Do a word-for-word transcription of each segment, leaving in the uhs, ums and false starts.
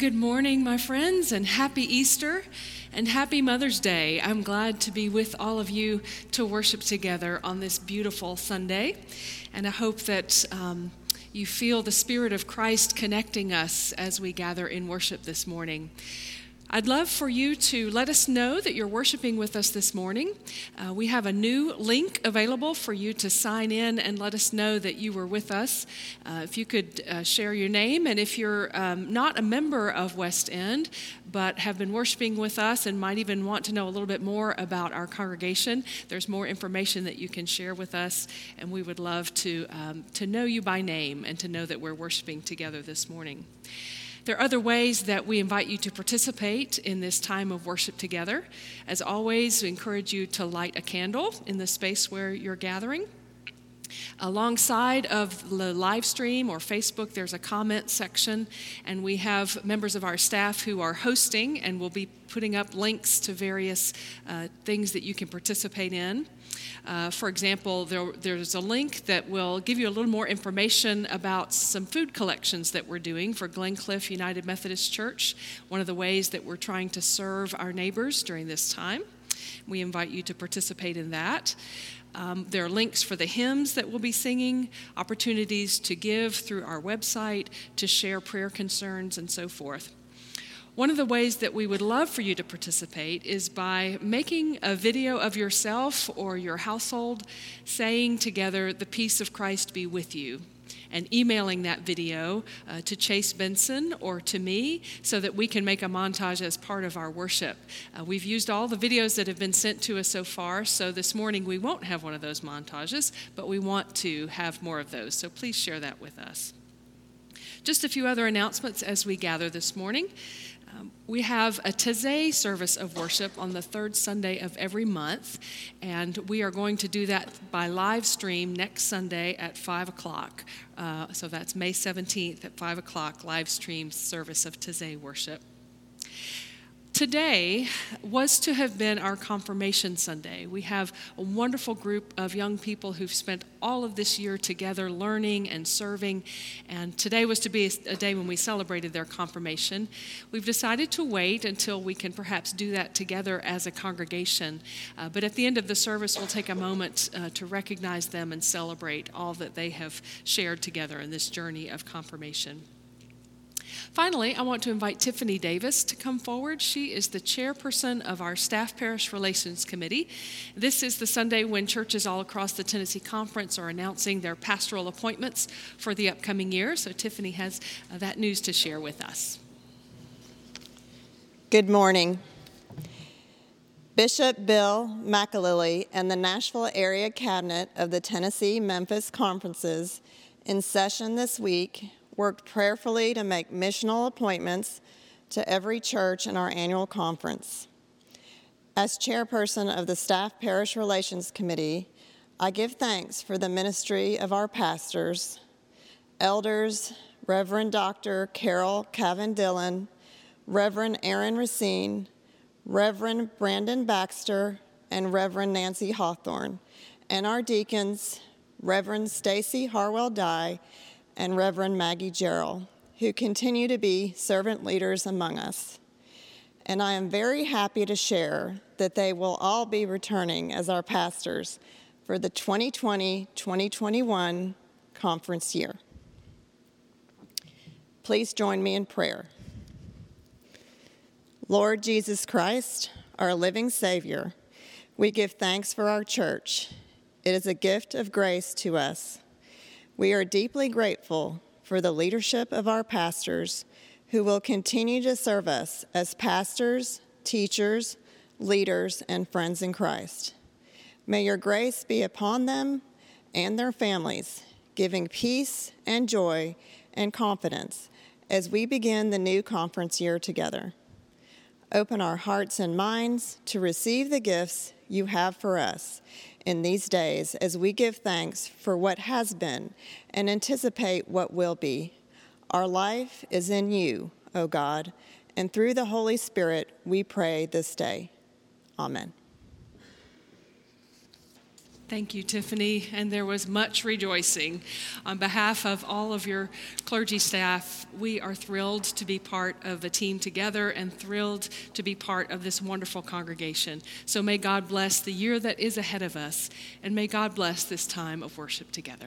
Good morning, my friends, and happy Easter and happy Mother's Day. I'm glad to be with all of you to worship together on this beautiful Sunday, and I hope that um, you feel the Spirit of Christ connecting us as we gather in worship this morning. I'd love for you to let us know that you're worshiping with us this morning. Uh, we have a new link available for you to sign in and let us know that you were with us. Uh, if you could uh, share your name, and if you're um, not a member of West End, but have been worshiping with us and might even want to know a little bit more about our congregation, there's more information that you can share with us, and we would love to, um, to know you by name and to know that we're worshiping together this morning. There are other ways that we invite you to participate in this time of worship together. As always, we encourage you to light a candle in the space where you're gathering. Alongside of the live stream or Facebook, there's a comment section, and we have members of our staff who are hosting and will be putting up links to various uh, things that you can participate in. Uh, for example, there, there's a link that will give you a little more information about some food collections that we're doing for Glencliff United Methodist Church, one of the ways that we're trying to serve our neighbors during this time. We invite you to participate in that. Um, there are links for the hymns that we'll be singing, opportunities to give through our website, to share prayer concerns, and so forth. One of the ways that we would love for you to participate is by making a video of yourself or your household saying together, "The peace of Christ be with you," and emailing that video uh, to Chase Benson or to me so that we can make a montage as part of our worship. Uh, we've used all the videos that have been sent to us so far, so this morning we won't have one of those montages, but we want to have more of those, so please share that with us. Just a few other announcements as we gather this morning. Um, we have a Taizé service of worship on the third Sunday of every month, and we are going to do that by live stream next Sunday at five o'clock. Uh, so that's May seventeenth at five o'clock, live stream service of Taizé worship. Today was to have been our confirmation Sunday. We have a wonderful group of young people who've spent all of this year together learning and serving, and today was to be a day when we celebrated their confirmation. We've decided to wait until we can perhaps do that together as a congregation, uh, but at the end of the service we'll take a moment uh, to recognize them and celebrate all that they have shared together in this journey of confirmation. Finally, I want to invite Tiffany Davis to come forward. She is the chairperson of our Staff Parish Relations Committee. This is the Sunday when churches all across the Tennessee Conference are announcing their pastoral appointments for the upcoming year. So Tiffany has uh, that news to share with us. Good morning. Bishop Bill McAlilly and the Nashville Area Cabinet of the Tennessee-Memphis Conferences in session this week worked prayerfully to make missional appointments to every church in our annual conference. As chairperson of the Staff Parish Relations Committee, I give thanks for the ministry of our pastors, elders, Reverend Doctor Carol Cavan-Dillon, Reverend Aaron Racine, Reverend Brandon Baxter, and Reverend Nancy Hawthorne, and our deacons, Reverend Stacy Harwell-Dye, and Reverend Maggie Gerald, who continue to be servant leaders among us. And I am very happy to share that they will all be returning as our pastors for the twenty twenty twenty twenty-one conference year. Please join me in prayer. Lord Jesus Christ, our living Savior, we give thanks for our church. It is a gift of grace to us. We are deeply grateful for the leadership of our pastors who will continue to serve us as pastors, teachers, leaders, and friends in Christ. May your grace be upon them and their families, giving peace and joy and confidence as we begin the new conference year together. Open our hearts and minds to receive the gifts you have for us in these days as we give thanks for what has been and anticipate what will be. Our life is in you, O God, and through the Holy Spirit we pray this day. Amen. Thank you, Tiffany, and there was much rejoicing. On behalf of all of your clergy staff, we are thrilled to be part of a team together and thrilled to be part of this wonderful congregation. So may God bless the year that is ahead of us, and may God bless this time of worship together.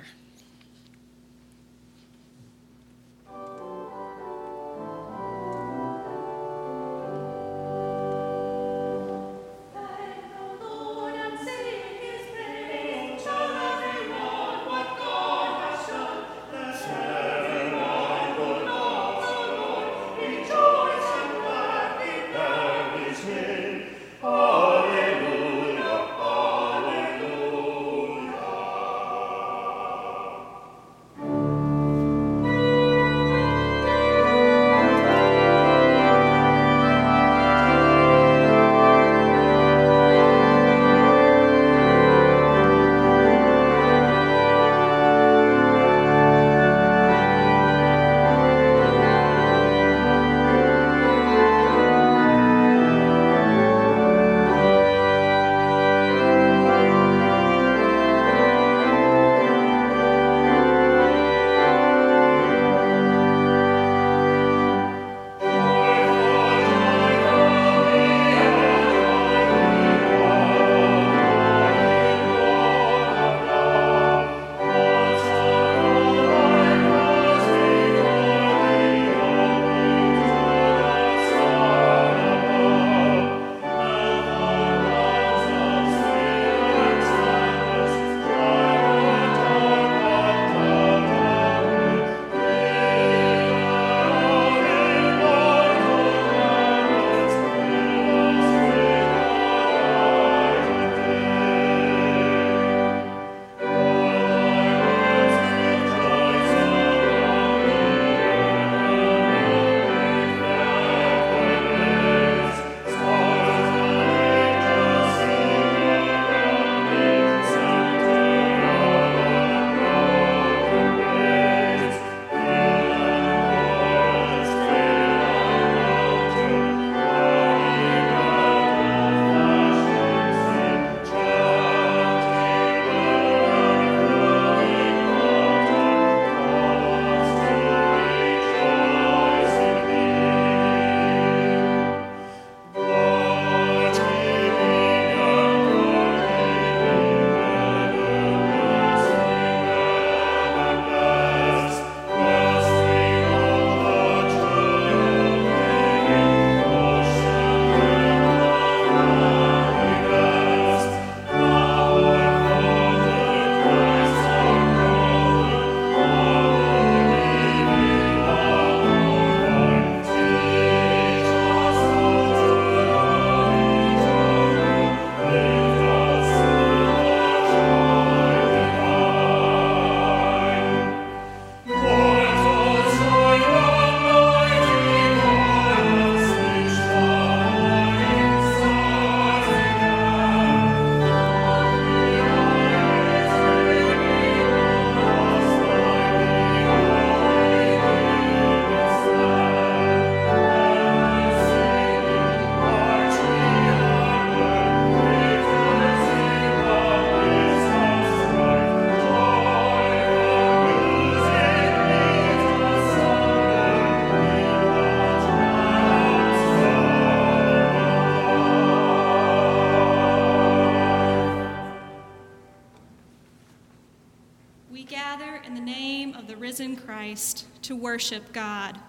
To worship God.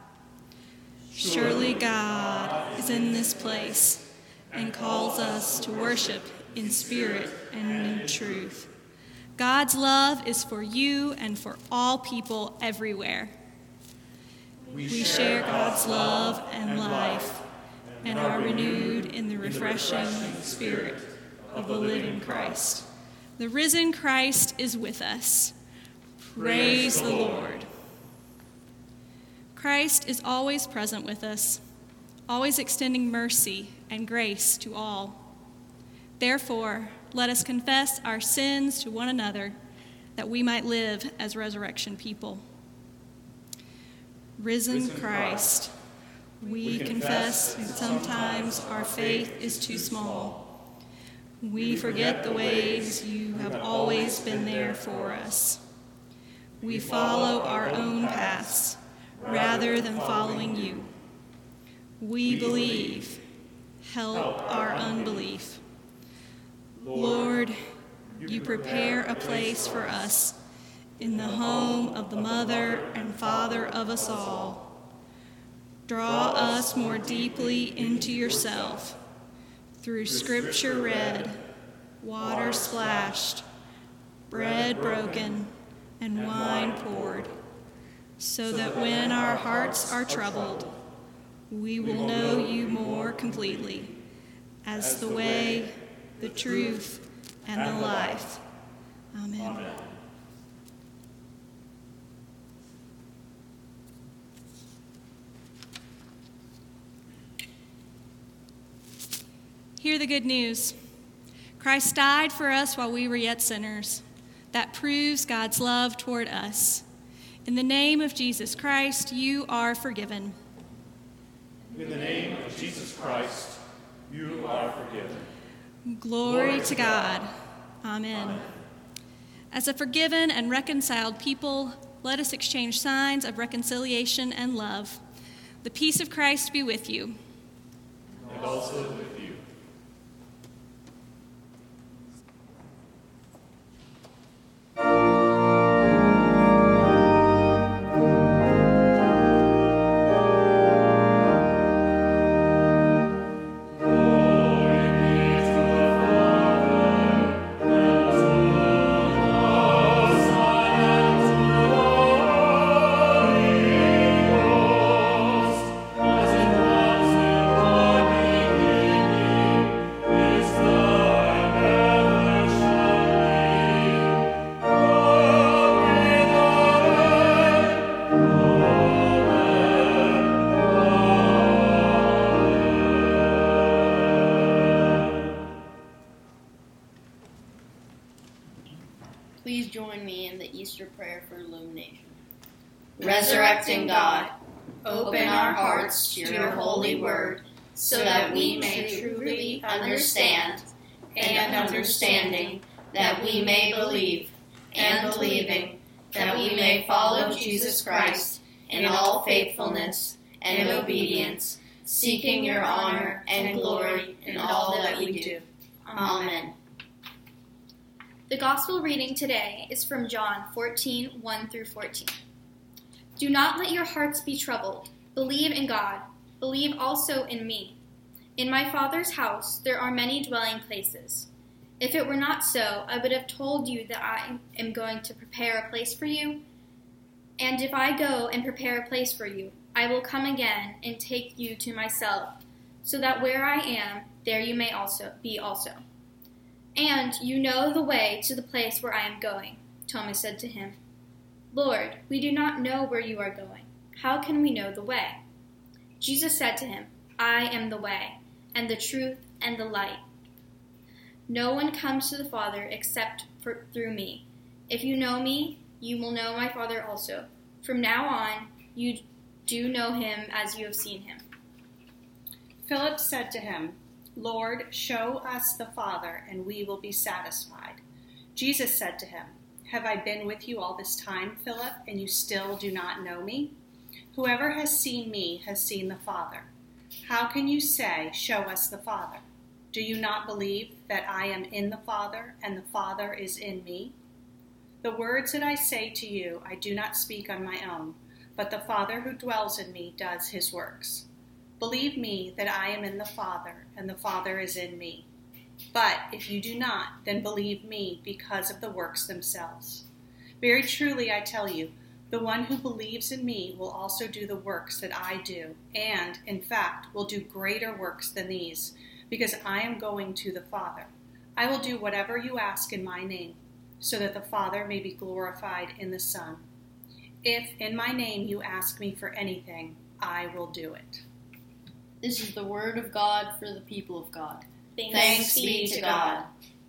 Surely God is in this place and calls us to worship in spirit and in truth. God's love is for you and for all people everywhere. We share God's love and life and are renewed in the refreshing spirit of the living Christ. The risen Christ is with us. Praise the Lord. Christ is always present with us, always extending mercy and grace to all. Therefore, let us confess our sins to one another, that we might live as resurrection people. Risen, Risen Christ, we, we confess that sometimes our faith is too small. We forget the ways you have always been there for us. We follow our own paths rather than following you. We believe. Help our unbelief. Lord, you prepare a place for us in the home of the mother and father of us all. Draw us more deeply into yourself through scripture read, water splashed, bread broken, and wine poured, so that when our hearts are troubled, we will know you more completely as the way, the truth, and the life. Amen. Amen. Hear the good news. Christ died for us while we were yet sinners. That proves God's love toward us. In the name of Jesus Christ, you are forgiven. In the name of Jesus Christ, you are forgiven. Glory, Glory to God. God. Amen. Amen. As a forgiven and reconciled people, let us exchange signs of reconciliation and love. The peace of Christ be with you. And also with you. Please join me in the Easter prayer for illumination. Resurrecting God, open our hearts to your holy word, so that we may truly understand, and understanding, that we may believe, and believing, that we may follow Jesus Christ in all faithfulness and obedience, seeking your honor and glory in all that we do. Amen. The gospel reading today is from John fourteen, one through fourteen. Do not let your hearts be troubled. Believe in God. Believe also in me. In my Father's house there are many dwelling places. If it were not so, I would have told you that I am going to prepare a place for you. And if I go and prepare a place for you, I will come again and take you to myself, so that where I am, there you may also be also. And you know the way to the place where I am going. Thomas said to him, Lord, we do not know where you are going. How can we know the way? Jesus said to him, I am the way, and the truth, and the light. No one comes to the Father except for, through me. If you know me, you will know my Father also. From now on, you do know him as you have seen him. Philip said to him, Lord, show us the Father, and we will be satisfied. Jesus said to him, Have I been with you all this time, Philip, and you still do not know me? Whoever has seen me has seen the Father. How can you say, Show us the Father? Do you not believe that I am in the Father, and the Father is in me? The words that I say to you I do not speak on my own, but the Father who dwells in me does his works. Believe me that I am in the Father, and the Father is in me. But if you do not, then believe me because of the works themselves. Very truly I tell you, the one who believes in me will also do the works that I do, and, in fact, will do greater works than these, because I am going to the Father. I will do whatever you ask in my name, so that the Father may be glorified in the Son. If in my name you ask me for anything, I will do it. This is the word of God for the people of God. Thanks, Thanks be to God.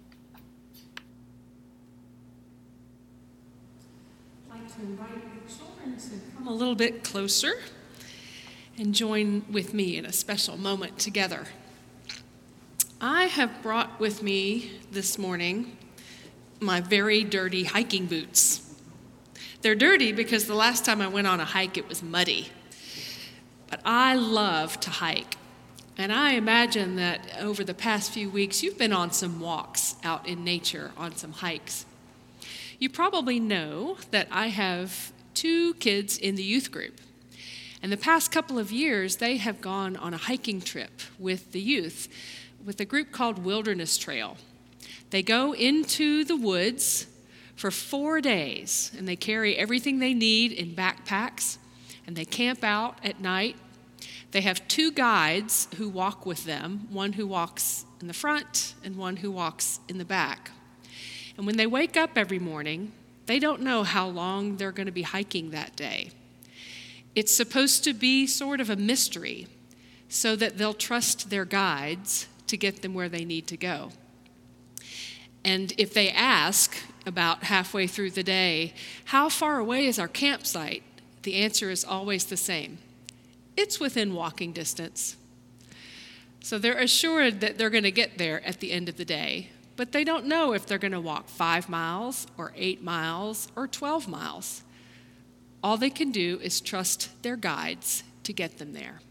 I'd like to invite the children to come a little bit closer and join with me in a special moment together. I have brought with me this morning my very dirty hiking boots. They're dirty because the last time I went on a hike, it was muddy. But I love to hike. And I imagine that over the past few weeks, you've been on some walks out in nature, on some hikes. You probably know that I have two kids in the youth group. And the past couple of years, they have gone on a hiking trip with the youth, with a group called Wilderness Trail. They go into the woods for four days, and they carry everything they need in backpacks, and they camp out at night. They have two guides who walk with them, one who walks in the front and one who walks in the back. And when they wake up every morning, they don't know how long they're going to be hiking that day. It's supposed to be sort of a mystery so that they'll trust their guides to get them where they need to go. And if they ask about halfway through the day, how far away is our campsite? The answer is always the same. It's within walking distance. So they're assured that they're going to get there at the end of the day, but they don't know if they're going to walk five miles or eight miles or twelve miles. All they can do is trust their guides to get them there.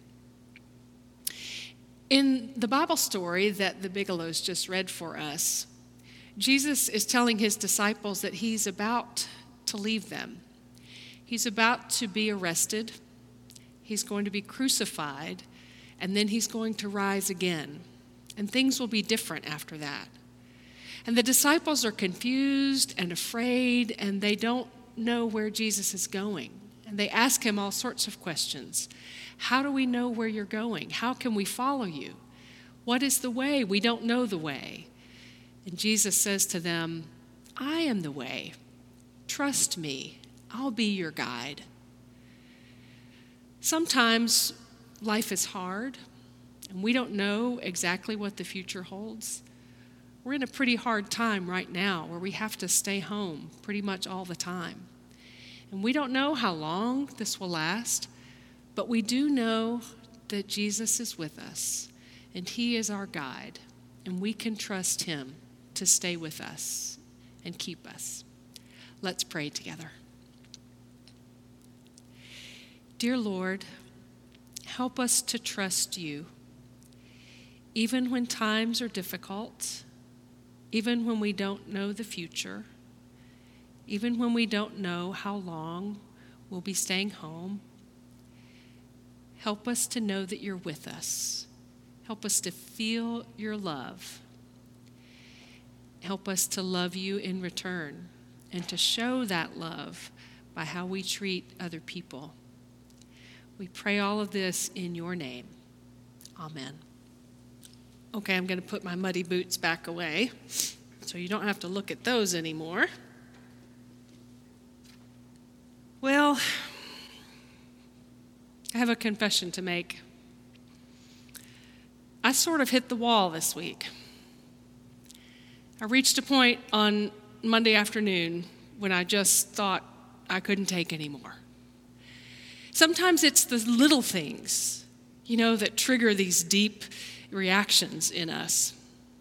In the Bible story that the Bigelows just read for us, Jesus is telling his disciples that he's about to leave them. He's about to be arrested. He's going to be crucified, and then he's going to rise again. And things will be different after that. And the disciples are confused and afraid, and they don't know where Jesus is going. And they ask him all sorts of questions. How do we know where you're going? How can we follow you? What is the way? We don't know the way. And Jesus says to them, I am the way. Trust me. I'll be your guide. Sometimes life is hard, and we don't know exactly what the future holds. We're in a pretty hard time right now where we have to stay home pretty much all the time. And we don't know how long this will last, but we do know that Jesus is with us, and he is our guide, and we can trust him to stay with us and keep us. Let's pray together. Dear Lord, help us to trust you, even when times are difficult, even when we don't know the future, even when we don't know how long we'll be staying home. Help us to know that you're with us. Help us to feel your love. Help us to love you in return and to show that love by how we treat other people. We pray all of this in your name. Amen. Okay, I'm going to put my muddy boots back away so you don't have to look at those anymore. Well, I have a confession to make. I sort of hit the wall this week. I reached a point on Monday afternoon when I just thought I couldn't take anymore. Sometimes it's the little things, you know, that trigger these deep reactions in us.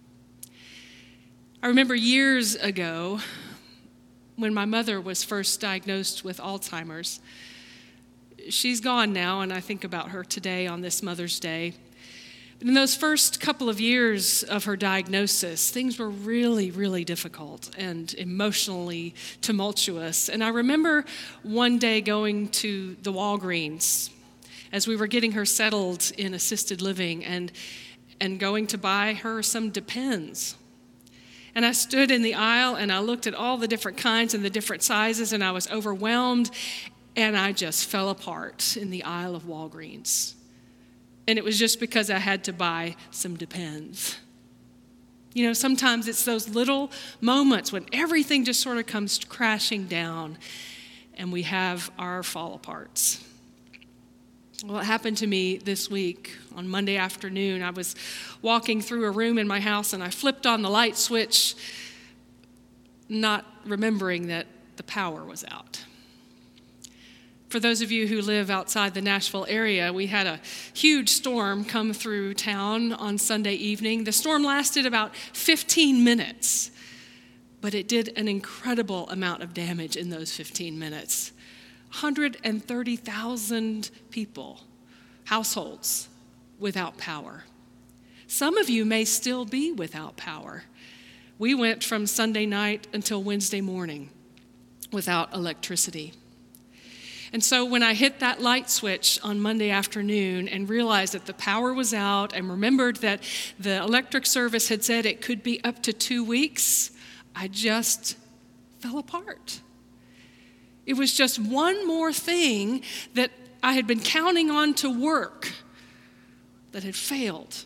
I remember years ago when my mother was first diagnosed with Alzheimer's. She's gone now, and I think about her today on this Mother's Day. But in those first couple of years of her diagnosis, things were really, really difficult and emotionally tumultuous. And I remember one day going to the Walgreens as we were getting her settled in assisted living and, and going to buy her some Depends. And I stood in the aisle and I looked at all the different kinds and the different sizes, and I was overwhelmed, and I just fell apart in the aisle of Walgreens. And it was just because I had to buy some Depends. You know, sometimes it's those little moments when everything just sort of comes crashing down and we have our fall aparts. Well, it happened to me this week on Monday afternoon. I was walking through a room in my house and I flipped on the light switch, not remembering that the power was out. For those of you who live outside the Nashville area, we had a huge storm come through town on Sunday evening. The storm lasted about fifteen minutes, but but it did an incredible amount of damage in those fifteen minutes. one hundred thirty thousand people, households, without power. Some of you may still be without power. We went from Sunday night until Wednesday morning without electricity. And so when I hit that light switch on Monday afternoon and realized that the power was out and remembered that the electric service had said it could be up to two weeks, I just fell apart. It was just one more thing that I had been counting on to work that had failed.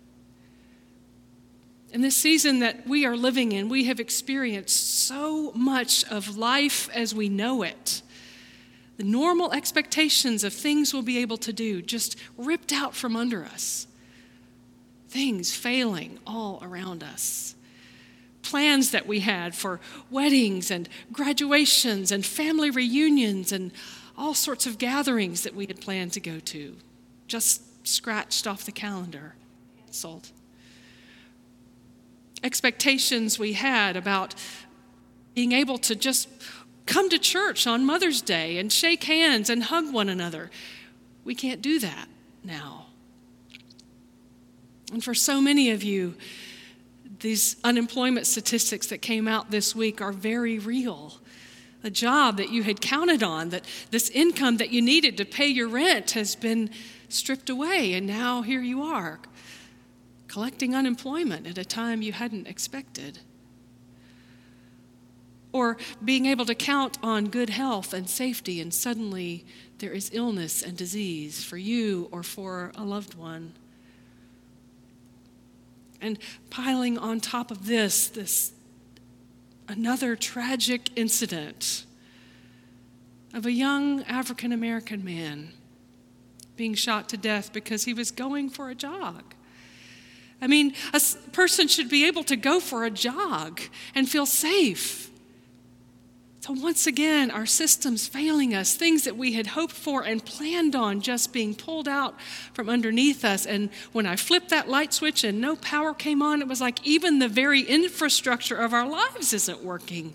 In this season that we are living in, we have experienced so much of life as we know it. The normal expectations of things we'll be able to do just ripped out from under us. Things failing all around us. Plans that we had for weddings and graduations and family reunions and all sorts of gatherings that we had planned to go to, just scratched off the calendar, canceled. Expectations we had about being able to just come to church on Mother's Day and shake hands and hug one another. We can't do that now. And for so many of you, these unemployment statistics that came out this week are very real. The job that you had counted on, that this income that you needed to pay your rent has been stripped away, and now here you are, collecting unemployment at a time you hadn't expected. Or being able to count on good health and safety, and suddenly there is illness and disease for you or for a loved one. And piling on top of this, this another tragic incident of a young African American man being shot to death because he was going for a jog. I mean, a person should be able to go for a jog and feel safe. So once again, our systems failing us, things that we had hoped for and planned on just being pulled out from underneath us. And when I flipped that light switch and no power came on, it was like even the very infrastructure of our lives isn't working.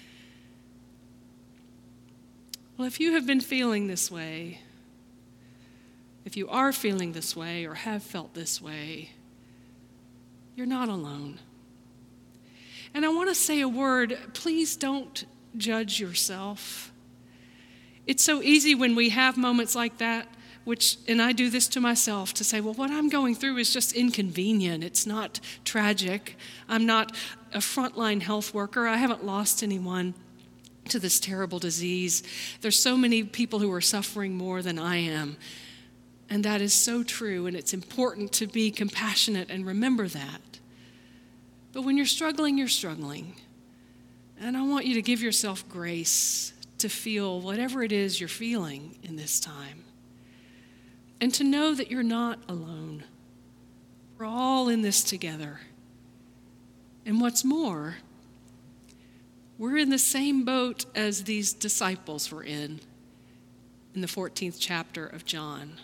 Well, if you have been feeling this way, if you are feeling this way or have felt this way, you're not alone. And I want to say a word, please don't judge yourself. It's so easy when we have moments like that, which, and I do this to myself, to say, well, what I'm going through is just inconvenient. It's not tragic. I'm not a frontline health worker. I haven't lost anyone to this terrible disease. There's so many people who are suffering more than I am. And that is so true, and it's important to be compassionate and remember that. But when you're struggling, you're struggling. And I want you to give yourself grace to feel whatever it is you're feeling in this time. And to know that you're not alone. We're all in this together. And what's more, we're in the same boat as these disciples were in, in the fourteenth chapter of John.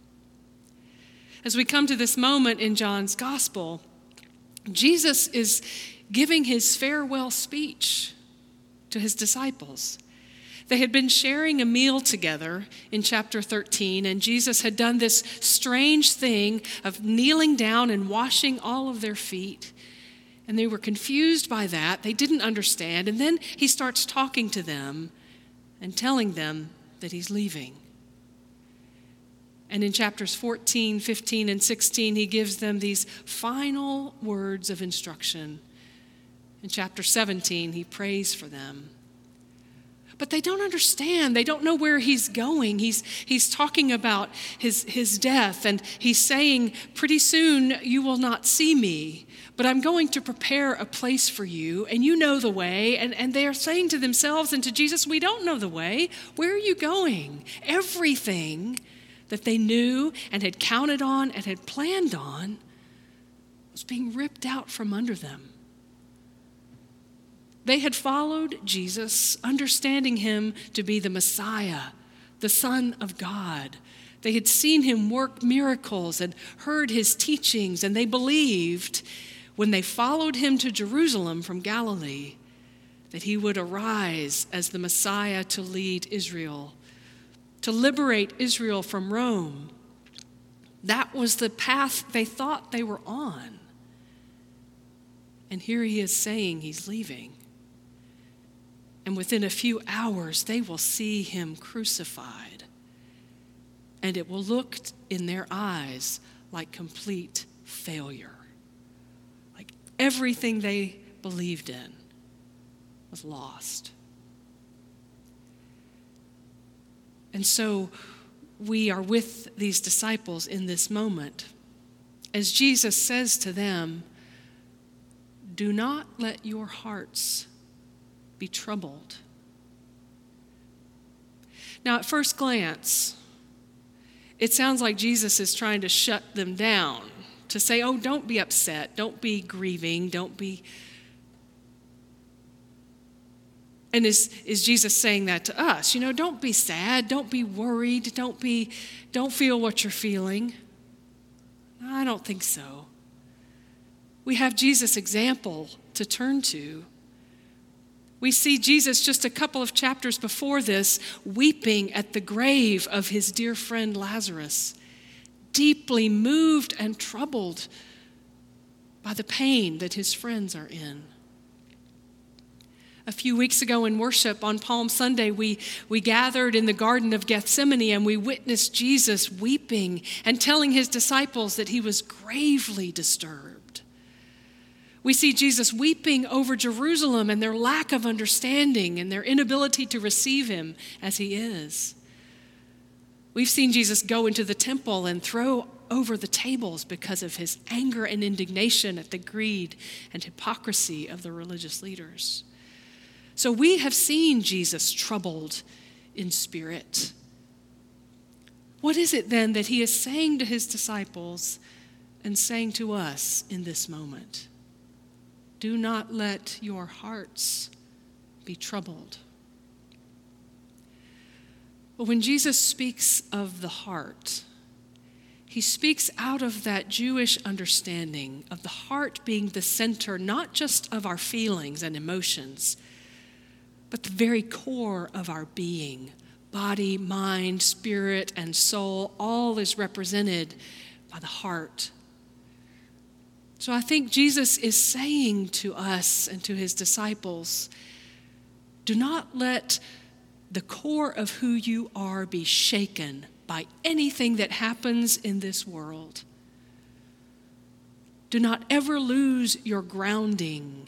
As we come to this moment in John's gospel, Jesus is giving his farewell speech to his disciples. They had been sharing a meal together in chapter thirteen, and Jesus had done this strange thing of kneeling down and washing all of their feet. And they were confused by that. They didn't understand. And then he starts talking to them and telling them that he's leaving. And in chapters fourteen, fifteen, and sixteen, he gives them these final words of instruction. In chapter seventeen, he prays for them. But they don't understand. They don't know where he's going. He's, he's talking about his, his death, and he's saying, pretty soon you will not see me, but I'm going to prepare a place for you, and you know the way. And, and they are saying to themselves and to Jesus, we don't know the way. Where are you going? Everything that they knew and had counted on and had planned on was being ripped out from under them. They had followed Jesus, understanding him to be the Messiah, the Son of God. They had seen him work miracles and heard his teachings, and they believed when they followed him to Jerusalem from Galilee that he would arise as the Messiah to lead Israel, to liberate Israel from Rome. That was the path they thought they were on. And here he is saying he's leaving. And within a few hours, they will see him crucified. And it will look in their eyes like complete failure. Like everything they believed in was lost. And so we are with these disciples in this moment as Jesus says to them, "Do not let your hearts be troubled." Now, at first glance, it sounds like Jesus is trying to shut them down, to say, oh, don't be upset, don't be grieving, don't be... And is, is Jesus saying that to us? You know, don't be sad, don't be worried, don't be, don't feel what you're feeling. No, I don't think so. We have Jesus' example to turn to. We see Jesus just a couple of chapters before this weeping at the grave of his dear friend Lazarus, deeply moved and troubled by the pain that his friends are in. A few weeks ago in worship on Palm Sunday, we, we gathered in the Garden of Gethsemane and we witnessed Jesus weeping and telling his disciples that he was gravely disturbed. We see Jesus weeping over Jerusalem and their lack of understanding and their inability to receive him as he is. We've seen Jesus go into the temple and throw over the tables because of his anger and indignation at the greed and hypocrisy of the religious leaders. So we have seen Jesus troubled in spirit. What is it then that he is saying to his disciples and saying to us in this moment? Do not let your hearts be troubled. Well, when Jesus speaks of the heart, he speaks out of that Jewish understanding of the heart being the center, not just of our feelings and emotions, but the very core of our being. Body, mind, spirit, and soul, all is represented by the heart. So I think Jesus is saying to us and to his disciples, do not let the core of who you are be shaken by anything that happens in this world. Do not ever lose your grounding.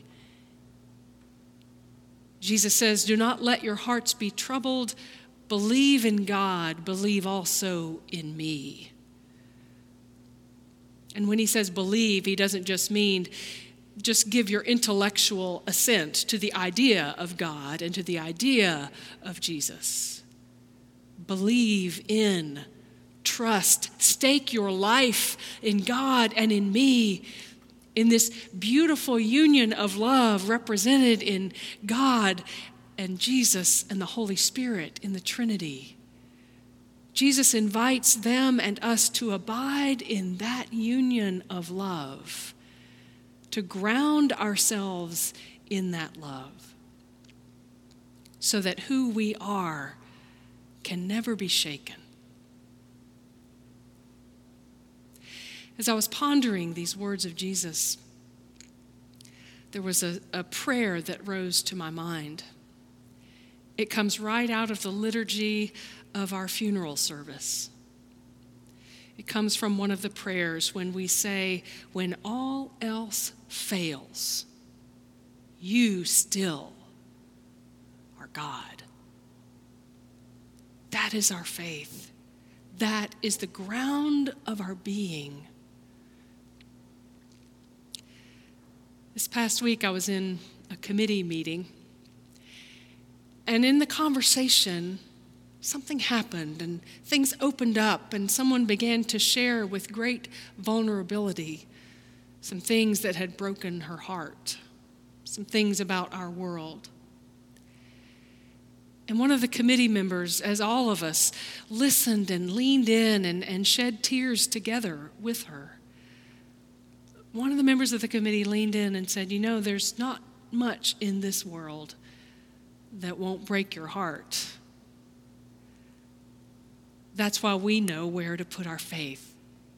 Jesus says, do not let your hearts be troubled. Believe in God, believe also in me. And when he says believe, he doesn't just mean just give your intellectual assent to the idea of God and to the idea of Jesus. Believe in, trust, stake your life in God and in me, in this beautiful union of love represented in God and Jesus and the Holy Spirit in the Trinity. Jesus invites them and us to abide in that union of love, to ground ourselves in that love, so that who we are can never be shaken. As I was pondering these words of Jesus, there was a, a prayer that rose to my mind. It comes right out of the liturgy of our funeral service. It comes from one of the prayers when we say, when all else fails, you still are God. That is our faith. That is the ground of our being. This past week, I was in a committee meeting, and in the conversation, something happened, and things opened up, and someone began to share with great vulnerability some things that had broken her heart, some things about our world. And one of the committee members, as all of us, listened and leaned in and, and shed tears together with her. One of the members of the committee leaned in and said, you know, there's not much in this world that won't break your heart. That's why we know where to put our faith.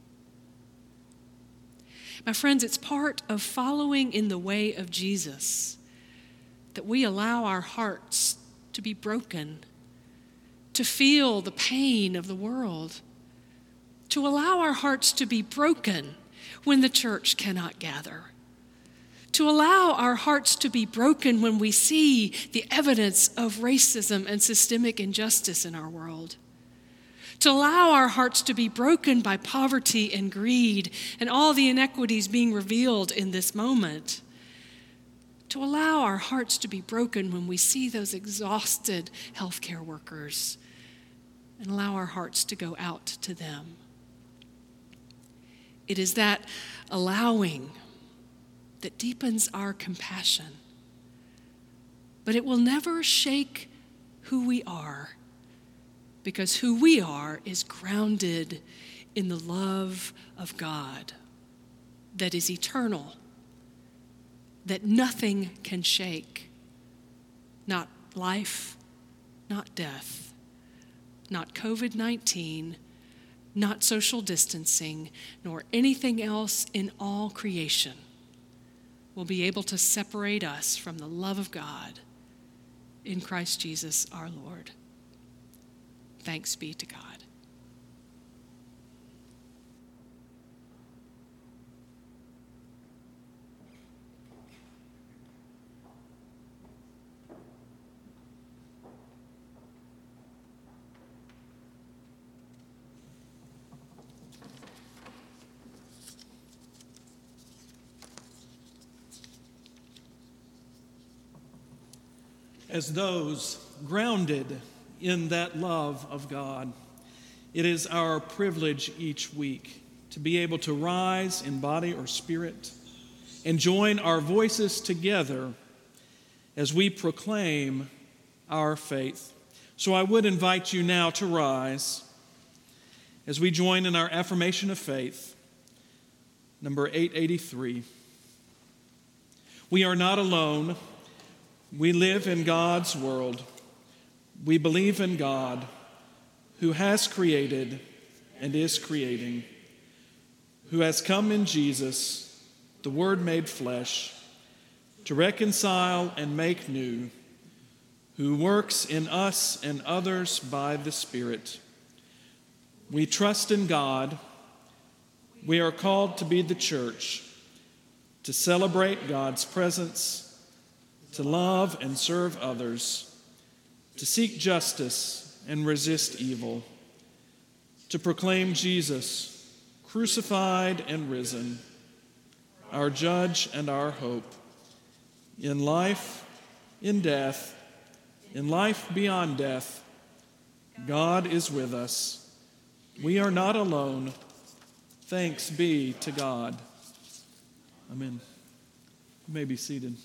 My friends, it's part of following in the way of Jesus that we allow our hearts to be broken, to feel the pain of the world, to allow our hearts to be broken when the church cannot gather, to allow our hearts to be broken when we see the evidence of racism and systemic injustice in our world, to allow our hearts to be broken by poverty and greed and all the inequities being revealed in this moment, to allow our hearts to be broken when we see those exhausted healthcare workers and allow our hearts to go out to them. It is that allowing that deepens our compassion, but it will never shake who we are, because who we are is grounded in the love of God that is eternal, that nothing can shake, not life, not death, not covid nineteen, not social distancing, nor anything else in all creation will be able to separate us from the love of God in Christ Jesus our Lord. Thanks be to God. As those grounded in that love of God, it is our privilege each week to be able to rise in body or spirit and join our voices together as we proclaim our faith. So I would invite you now to rise as we join in our affirmation of faith, number eight eighty-three. We are not alone. We live in God's world. We believe in God, who has created and is creating, who has come in Jesus, the Word made flesh, to reconcile and make new, who works in us and others by the Spirit. We trust in God. We are called to be the church, to celebrate God's presence, to love and serve others, to seek justice and resist evil, to proclaim Jesus, crucified and risen, our judge and our hope, in life, in death, in life beyond death. God is with us. We are not alone. Thanks be to God. Amen. You may be seated.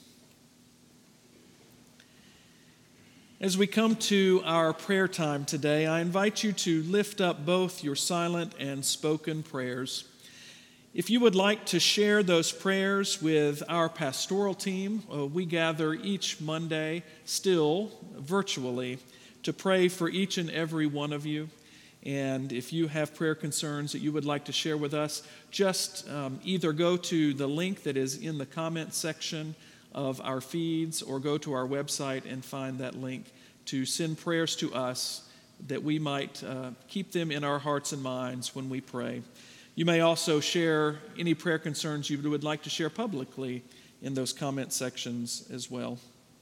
As we come to our prayer time today, I invite you to lift up both your silent and spoken prayers. If you would like to share those prayers with our pastoral team, uh, we gather each Monday, still virtually, to pray for each and every one of you. And if you have prayer concerns that you would like to share with us, just um, either go to the link that is in the comment section of our feeds, or go to our website and find that link to send prayers to us that we might uh, keep them in our hearts and minds when we pray. You may also share any prayer concerns you would like to share publicly in those comment sections as well.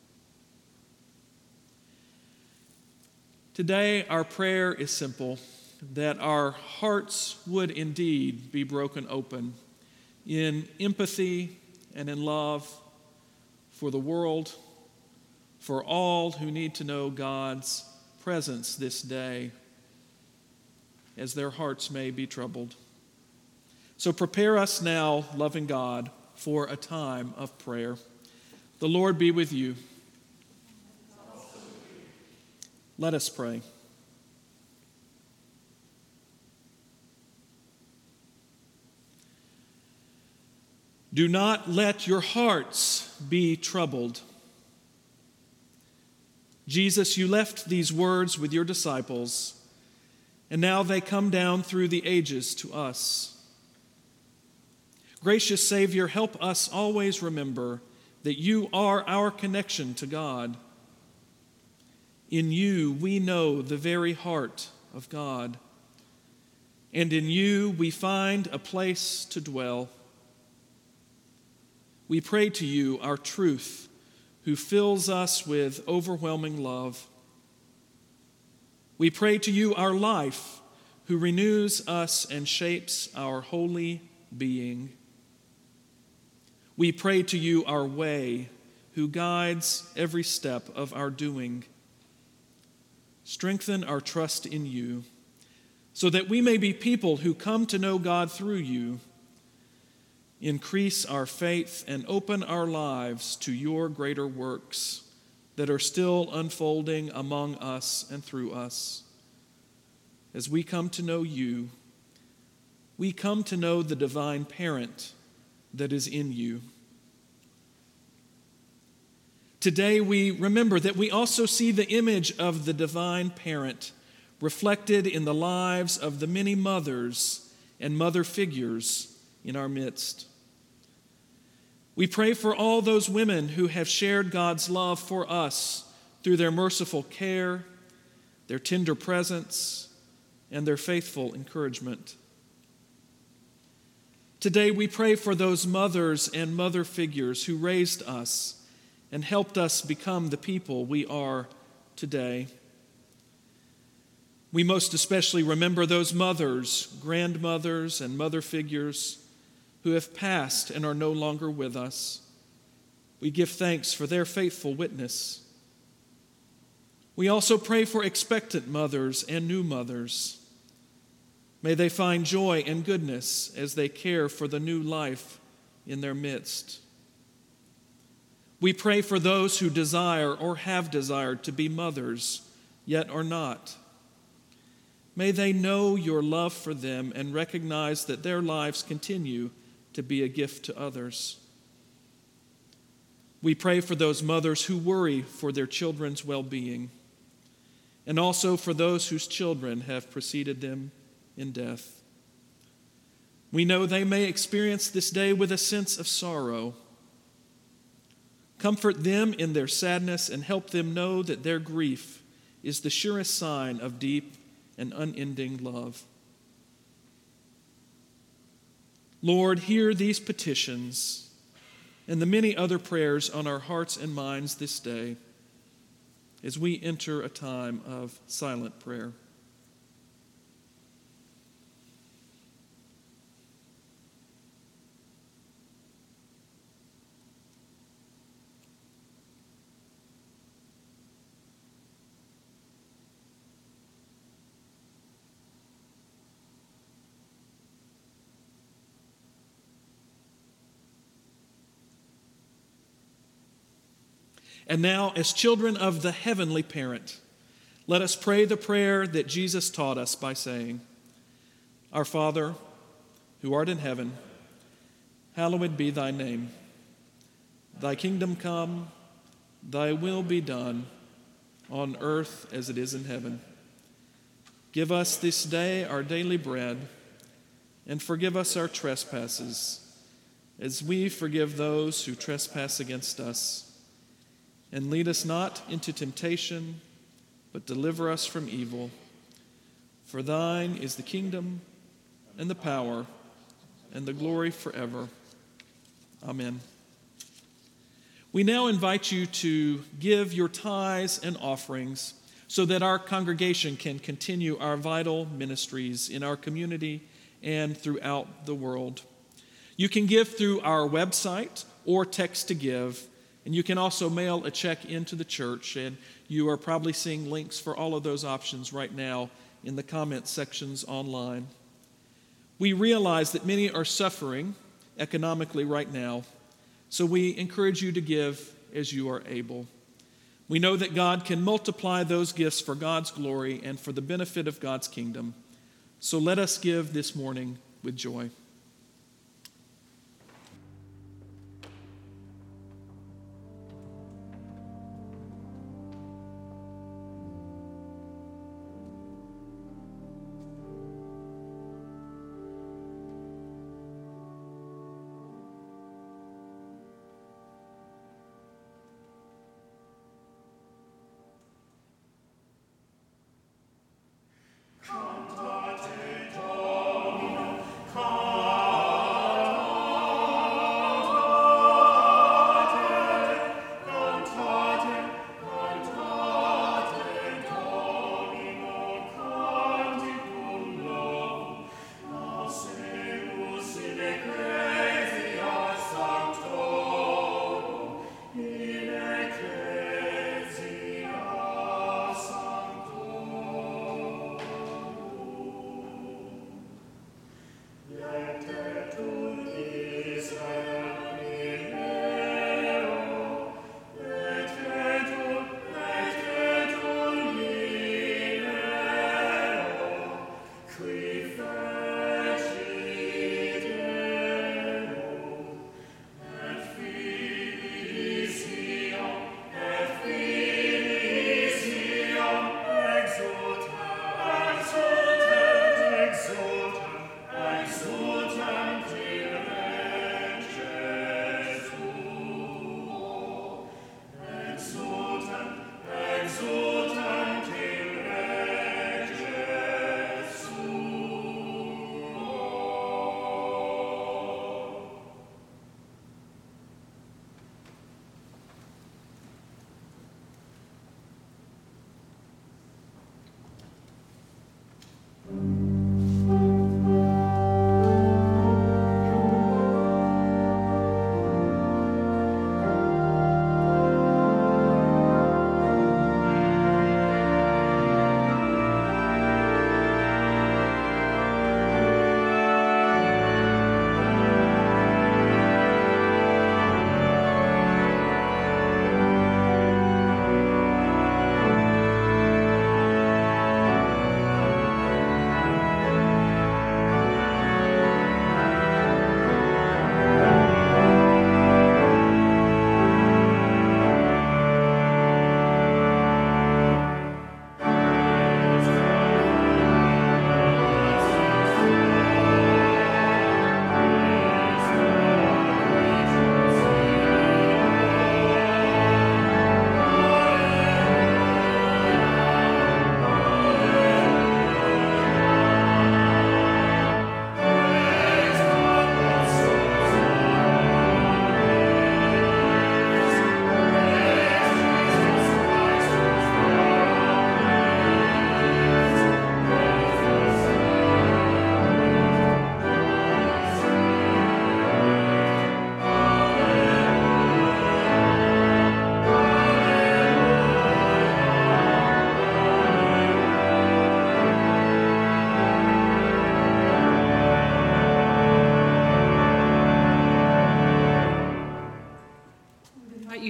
Today, our prayer is simple, that our hearts would indeed be broken open in empathy and in love for the world, for all who need to know God's presence this day, as their hearts may be troubled. So prepare us now, loving God, for a time of prayer. The Lord be with you. Let us pray. Do not let your hearts be troubled. Jesus, you left these words with your disciples, and now they come down through the ages to us. Gracious Savior, help us always remember that you are our connection to God. In you we know the very heart of God, and in you we find a place to dwell. We pray to you, our truth, who fills us with overwhelming love. We pray to you, our life, who renews us and shapes our holy being. We pray to you, our way, who guides every step of our doing. Strengthen our trust in you, so that we may be people who come to know God through you. Increase our faith and open our lives to your greater works that are still unfolding among us and through us. As we come to know you, we come to know the divine parent that is in you. Today we remember that we also see the image of the divine parent reflected in the lives of the many mothers and mother figures in our midst. We pray for all those women who have shared God's love for us through their merciful care, their tender presence, and their faithful encouragement. Today we pray for those mothers and mother figures who raised us and helped us become the people we are today. We most especially remember those mothers, grandmothers, and mother figures who have passed and are no longer with us. We give thanks for their faithful witness. We also pray for expectant mothers and new mothers. May they find joy and goodness as they care for the new life in their midst. We pray for those who desire or have desired to be mothers, yet are not. May they know your love for them and recognize that their lives continue to be a gift to others. We pray for those mothers who worry for their children's well-being, and also for those whose children have preceded them in death. We know they may experience this day with a sense of sorrow. Comfort them in their sadness and help them know that their grief is the surest sign of deep and unending love. Lord, hear these petitions and the many other prayers on our hearts and minds this day as we enter a time of silent prayer. And now, as children of the heavenly parent, let us pray the prayer that Jesus taught us by saying, Our Father, who art in heaven, hallowed be thy name. Thy kingdom come, thy will be done, on earth as it is in heaven. Give us this day our daily bread, and forgive us our trespasses, as we forgive those who trespass against us. And lead us not into temptation, but deliver us from evil. For thine is the kingdom, and the power, and the glory forever. Amen. We now invite you to give your tithes and offerings so that our congregation can continue our vital ministries in our community and throughout the world. You can give through our website or text to give. And you can also mail a check into the church, and you are probably seeing links for all of those options right now in the comment sections online. We realize that many are suffering economically right now, so we encourage you to give as you are able. We know that God can multiply those gifts for God's glory and for the benefit of God's kingdom. So let us give this morning with joy.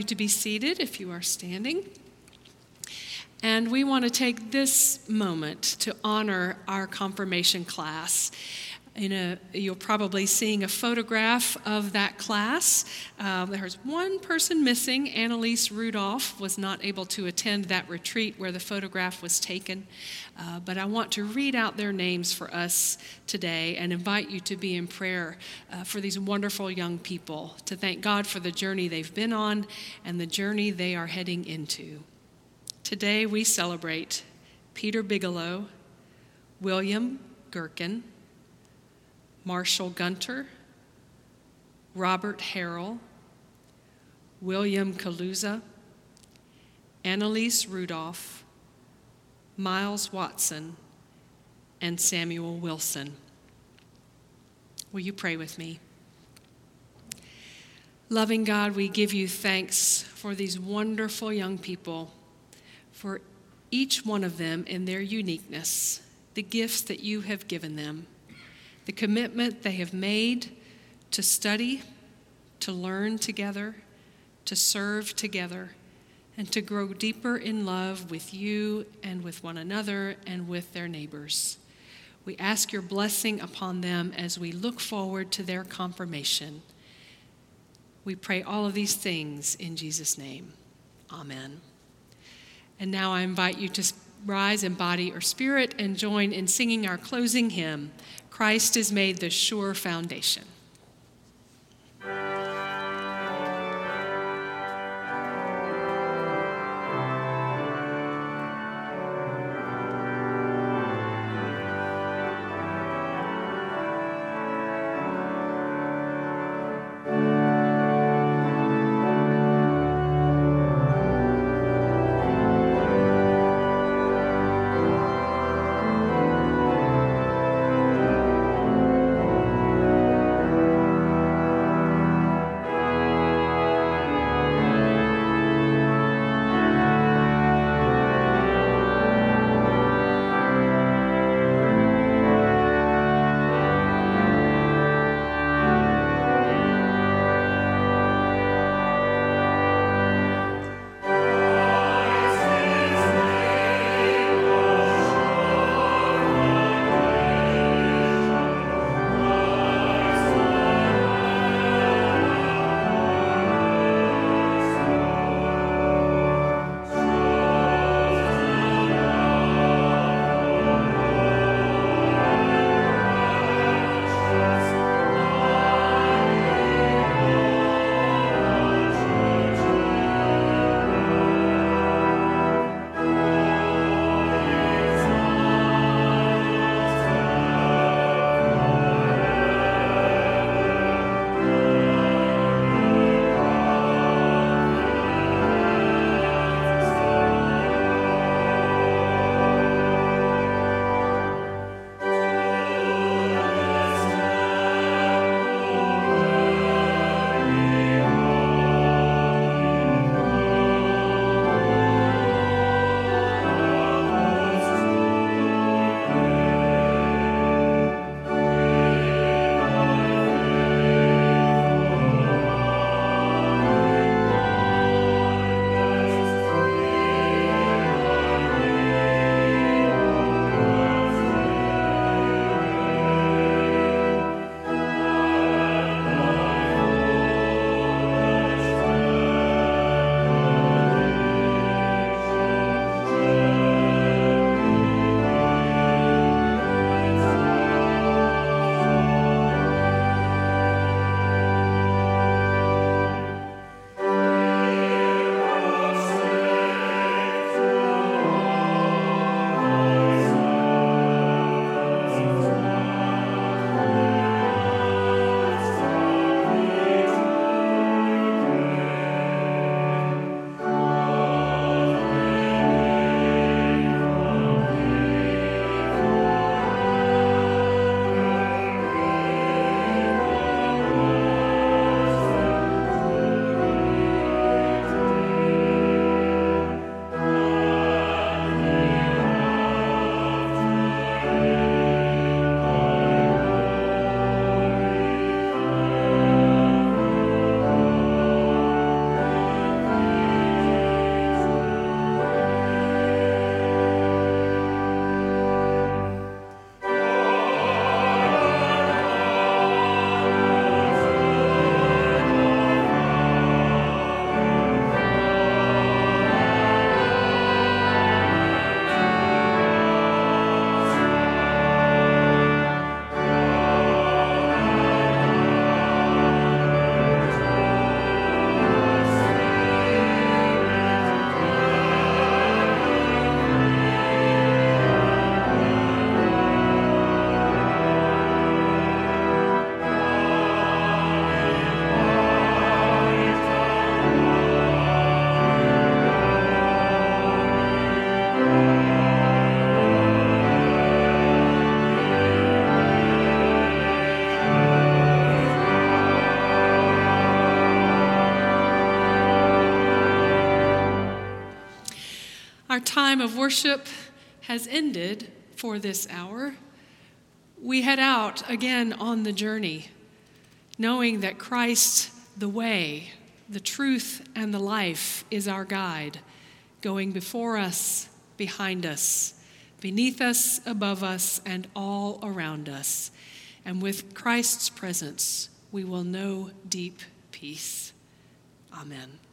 to be seated if you are standing. And we want to take this moment to honor our confirmation class. In a, you're probably seeing a photograph of that class. Um, there's one person missing. Annalise Rudolph was not able to attend that retreat where the photograph was taken. Uh, but I want to read out their names for us today and invite you to be in prayer uh, for these wonderful young people, to thank God for the journey they've been on and the journey they are heading into. Today we celebrate Peter Bigelow, William Gherkin, Marshall Gunter, Robert Harrell, William Kaluza, Annalise Rudolph, Miles Watson, and Samuel Wilson. Will you pray with me? Loving God, we give you thanks for these wonderful young people, for each one of them in their uniqueness, the gifts that you have given them, the commitment they have made to study, to learn together, to serve together, and to grow deeper in love with you and with one another and with their neighbors. We ask your blessing upon them as we look forward to their confirmation. We pray all of these things in Jesus' name. Amen. And now I invite you to rise in body or spirit and join in singing our closing hymn, Christ is Made the Sure Foundation. Thank time of worship has ended for this hour, we head out again on the journey, knowing that Christ, the way, the truth, and the life, is our guide, going before us, behind us, beneath us, above us, and all around us. And with Christ's presence, we will know deep peace. Amen.